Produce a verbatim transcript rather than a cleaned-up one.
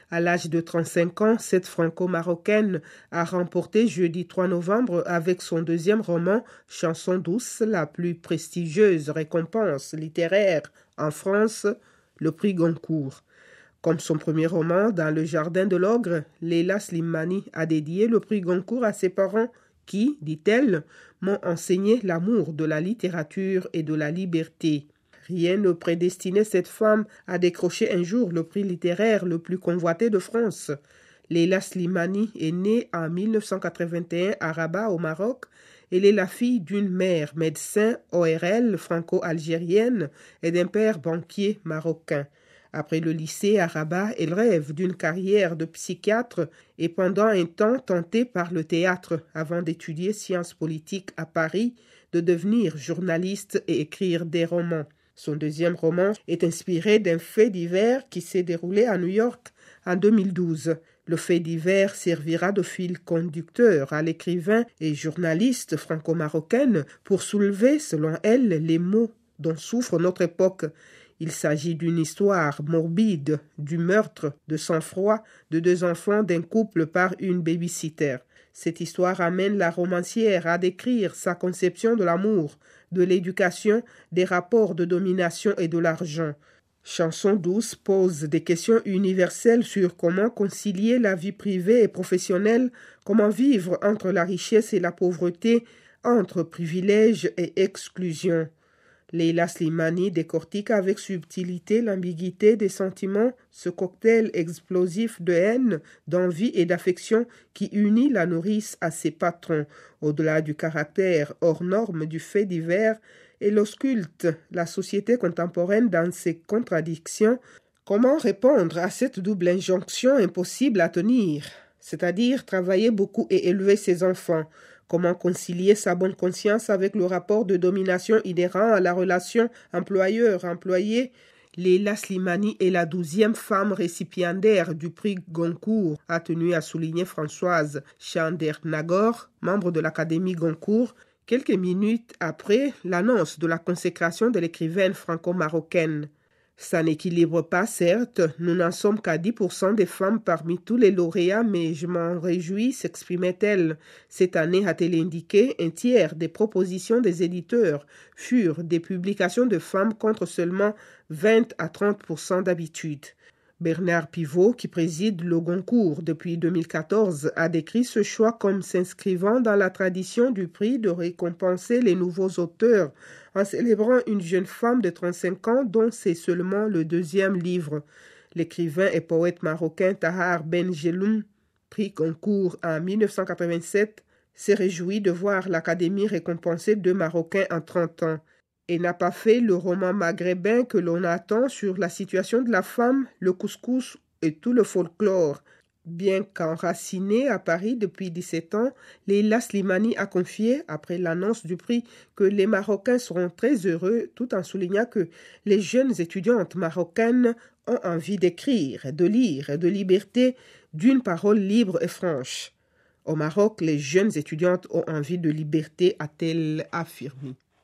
À l'âge de trente-cinq ans, cette franco-marocaine a remporté jeudi trois novembre avec son deuxième roman « Chanson douce » la plus prestigieuse récompense littéraire en France, le prix Goncourt. Comme son premier roman, Dans le jardin de l'ogre, Leila Slimani a dédié le prix Goncourt à ses parents qui, dit-elle, m'ont enseigné l'amour de la littérature et de la liberté. Rien ne prédestinait cette femme à décrocher un jour le prix littéraire le plus convoité de France. Leila Slimani est née en mille neuf cent quatre-vingt-un à Rabat, au Maroc. Elle est la fille d'une mère médecin O R L franco-algérienne et d'un père banquier marocain. Après le lycée à Rabat, elle rêve d'une carrière de psychiatre et pendant un temps tentée par le théâtre avant d'étudier sciences politiques à Paris, de devenir journaliste et écrire des romans. Son deuxième roman est inspiré d'un fait divers qui s'est déroulé à New York en deux mille douze. Le fait divers servira de fil conducteur à l'écrivain et journaliste franco-marocaine pour soulever, selon elle, les maux dont souffre notre époque. Il s'agit d'une histoire morbide, du meurtre, de sang-froid, de deux enfants d'un couple par une baby-sitter. Cette histoire amène la romancière à décrire sa conception de l'amour, de l'éducation, des rapports de domination et de l'argent. Chanson douce pose des questions universelles sur comment concilier la vie privée et professionnelle, comment vivre entre la richesse et la pauvreté, entre privilèges et exclusion. Leila Slimani décortique avec subtilité l'ambiguïté des sentiments, ce cocktail explosif de haine, d'envie et d'affection qui unit la nourrice à ses patrons. Au-delà du caractère hors norme du fait divers, elle ausculte la société contemporaine dans ses contradictions. Comment répondre à cette double injonction impossible à tenir, c'est-à-dire travailler beaucoup et élever ses enfants? Comment concilier sa bonne conscience avec le rapport de domination inhérent à la relation employeur-employé? Leila Slimani est la douzième femme récipiendaire du prix Goncourt, a tenu à souligner Françoise Chandernagor, membre de l'Académie Goncourt, quelques minutes après l'annonce de la consécration de l'écrivaine franco-marocaine. Ça n'équilibre pas, certes, nous n'en sommes qu'à dix pour cent des femmes parmi tous les lauréats, mais je m'en réjouis, s'exprimait-elle. Cette année, a-t-elle indiqué, un tiers des propositions des éditeurs furent des publications de femmes contre seulement vingt à trente pour cent d'habitude. Bernard Pivot, qui préside le Goncourt depuis deux mille quatorze, a décrit ce choix comme s'inscrivant dans la tradition du prix de récompenser les nouveaux auteurs en célébrant une jeune femme de trente-cinq ans dont c'est seulement le deuxième livre. L'écrivain et poète marocain Tahar Ben Jelloun, prix Goncourt en mille neuf cent quatre-vingt-sept, s'est réjoui de voir l'Académie récompenser deux Marocains en trente ans. Et n'a pas fait le roman maghrébin que l'on attend sur la situation de la femme, le couscous et tout le folklore. Bien qu'enracinée à Paris depuis dix-sept ans, Leila Slimani a confié, après l'annonce du prix, que les Marocains seront très heureux, tout en soulignant que les jeunes étudiantes marocaines ont envie d'écrire, de lire, de liberté, d'une parole libre et franche. Au Maroc, les jeunes étudiantes ont envie de liberté, a-t-elle affirmé.